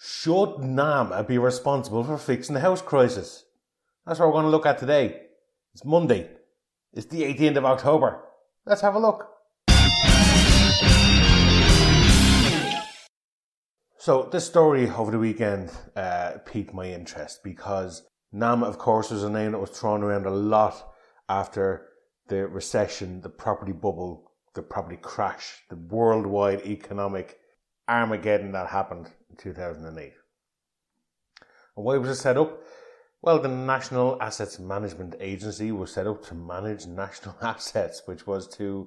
Should NAMA be responsible for fixing the house crisis? That's what we're going to look at today. It's Monday. It's the 18th of October. Let's have a look. So this story over the weekend piqued my interest because NAMA, of course, was a name that was thrown around a lot after the recession, the property bubble, the property crash, the worldwide economic Armageddon that happened in 2008. And why was it set up? Well, the National Assets Management Agency was set up to manage national assets, which was to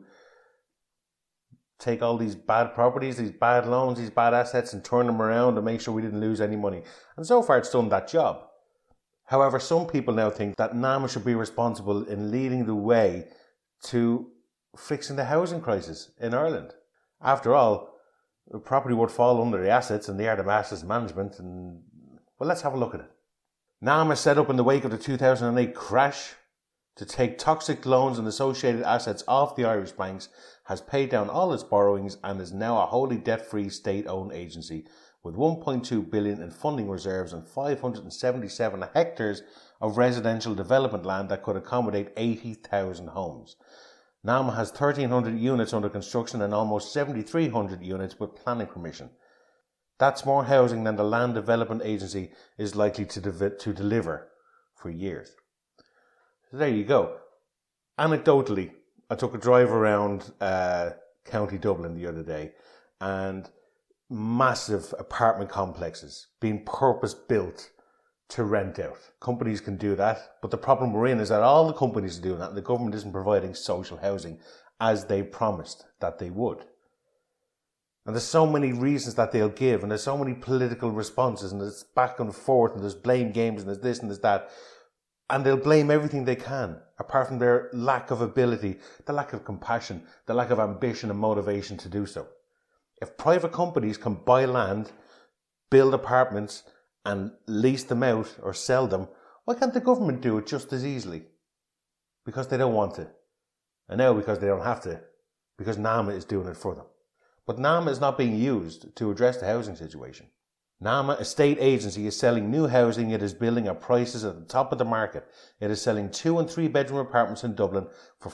take all these bad properties, these bad loans, these bad assets and turn them around and make sure we didn't lose any money. And so far it's done that job. However, some people now think that NAMA should be responsible in leading the way to fixing the housing crisis in Ireland. After all, the property would fall under the assets and the art of assets management. And well, let's have a look at it. NAMA set up in the wake of the 2008 crash to take toxic loans and associated assets off the Irish banks, has paid down all its borrowings and is now a wholly debt-free state-owned agency with 1.2 billion in funding reserves and 577 hectares of residential development land that could accommodate 80,000 homes. NAMA has 1,300 units under construction and almost 7,300 units with planning permission. That's more housing than the Land Development Agency is likely to deliver for years. So there you go. Anecdotally, I took a drive around County Dublin the other day, and massive apartment complexes being purpose-built to rent out. Companies can do that, but the problem we're in is that all the companies are doing that and the government isn't providing social housing as they promised that they would. And there's so many reasons that they'll give, and there's so many political responses, and there's back and forth, and there's blame games, and there's this and there's that. And they'll blame everything they can, apart from their lack of ability, the lack of compassion, the lack of ambition and motivation to do so. If private companies can buy land, build apartments, and lease them out or sell them, why can't the government do it just as easily? Because they don't want to. And now because they don't have to. Because NAMA is doing it for them. But NAMA is not being used to address the housing situation. NAMA, a state agency, is selling new housing. It is building at prices at the top of the market. It is selling 2 and 3 bedroom apartments in Dublin for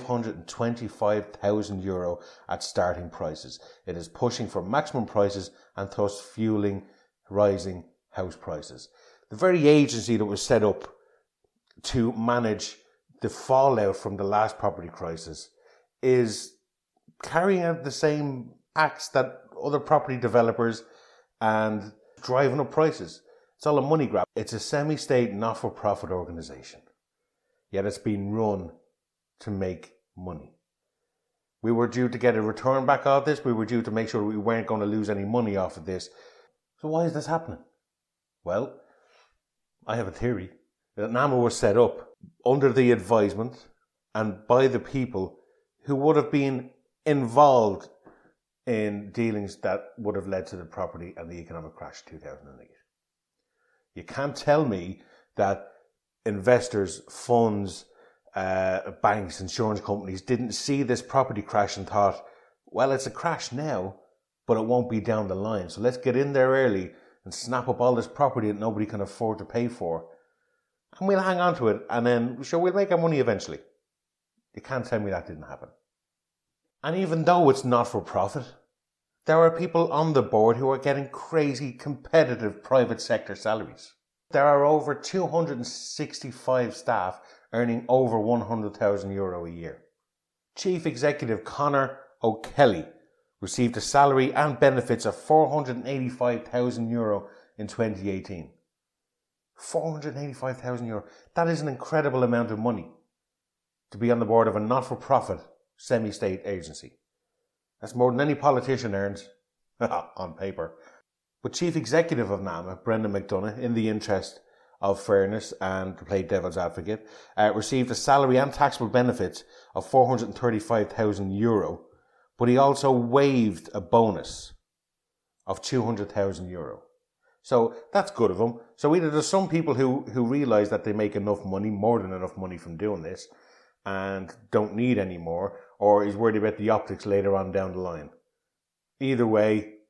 €525,000 at starting prices. It is pushing for maximum prices and thus fueling rising house prices. The very agency that was set up to manage the fallout from the last property crisis is carrying out the same acts that other property developers and driving up prices. It's all a money grab. It's a semi-state, not-for-profit organisation. Yet it's been run to make money. We were due to get a return back off this. We were due to make sure we weren't going to lose any money off of this. So why is this happening? Well, I have a theory that NAMA was set up under the advisement and by the people who would have been involved in dealings that would have led to the property and the economic crash of 2008. You can't tell me that investors, funds, banks, insurance companies didn't see this property crash and thought, well, it's a crash now, but it won't be down the line. So let's get in there early and snap up all this property that nobody can afford to pay for. And we'll hang on to it, and then, sure, we'll make our money eventually. You can't tell me that didn't happen. And even though it's not for profit, there are people on the board who are getting crazy competitive private sector salaries. There are over 265 staff earning over €100,000 a year. Chief Executive Conor O'Kelly received a salary and benefits of €485,000 in 2018. €485,000. That is an incredible amount of money to be on the board of a not-for-profit semi-state agency. That's more than any politician earns on paper. But Chief Executive of NAMA, Brendan McDonagh, in the interest of fairness and to play devil's advocate, received a salary and taxable benefits of €435,000, but he also waived a bonus of €200,000. So that's good of him. So either there's some people who realise that they make enough money, more than enough money from doing this, and don't need any more, or he's worried about the optics later on down the line. Either way,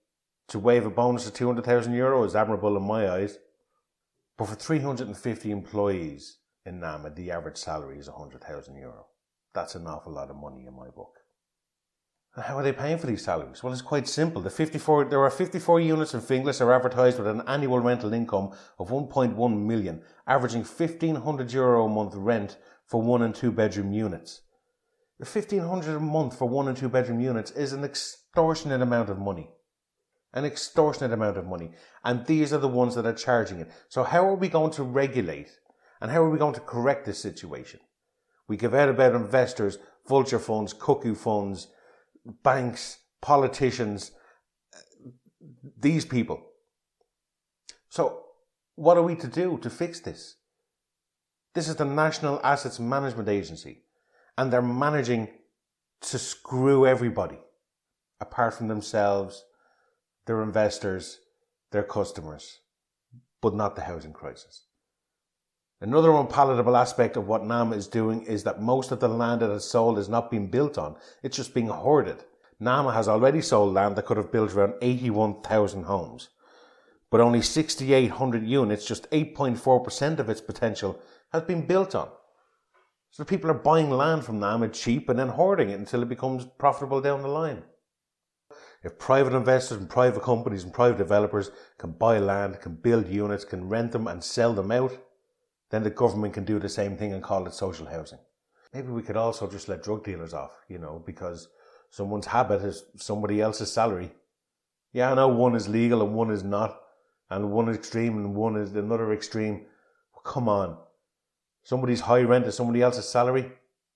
to waive a bonus of €200,000 is admirable in my eyes. But for 350 employees in NAMA, the average salary is €100,000. That's an awful lot of money in my book. And how are they paying for these salaries? Well, it's quite simple. There are 54 units in Finglas are advertised with an annual rental income of 1.1 million, averaging €1,500 a month rent for 1 and 2 bedroom units. $1,500 a month for 1 and 2 bedroom units is an extortionate amount of money. An extortionate amount of money. And these are the ones that are charging it. So how are we going to regulate and how are we going to correct this situation? We give out about investors, vulture funds, cuckoo funds, banks, politicians, these people. So what are we to do to fix this? This is the National Assets Management Agency, and they're managing to screw everybody, apart from themselves, their investors, their customers, but not the housing crisis. Another unpalatable aspect of what NAMA is doing is that most of the land that is sold is not being built on. It's just being hoarded. NAMA has already sold land that could have built around 81,000 homes. But only 6,800 units, just 8.4% of its potential, has been built on. So people are buying land from NAMA cheap and then hoarding it until it becomes profitable down the line. If private investors and private companies and private developers can buy land, can build units, can rent them and sell them out, then the government can do the same thing and call it social housing. Maybe we could also just let drug dealers off, because someone's habit is somebody else's salary. Yeah, I know one is legal and one is not, and one is extreme and one is another extreme. But come on. Somebody's high rent is somebody else's salary.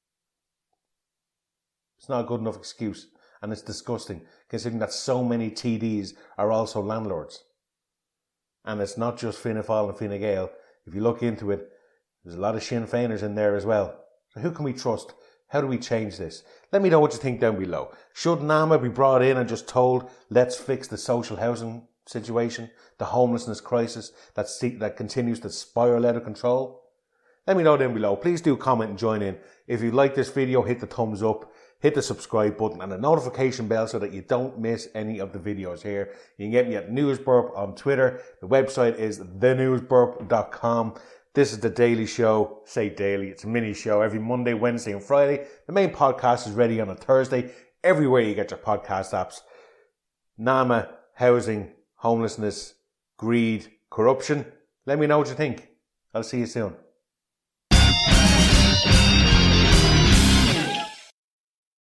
It's not a good enough excuse. And it's disgusting, considering that so many TDs are also landlords. And it's not just Fianna Fáil and Fine Gael. If you look into it, there's a lot of Sinn Féiners in there as well. So who can we trust? How do we change this? Let me know what you think down below. Should NAMA be brought in and just told, let's fix the social housing situation, the homelessness crisis that continues to spiral out of control? Let me know down below. Please do comment and join in. If you like this video, hit the thumbs up, hit the subscribe button and the notification bell so that you don't miss any of the videos here. You can get me at Newsburp on Twitter. The website is thenewsburp.com. This is the daily show. Say daily, it's a mini show every Monday, Wednesday and Friday. The main podcast is ready on a Thursday. Everywhere you get your podcast apps. NAMA, housing, homelessness, greed, corruption. Let me know what you think. I'll see you soon.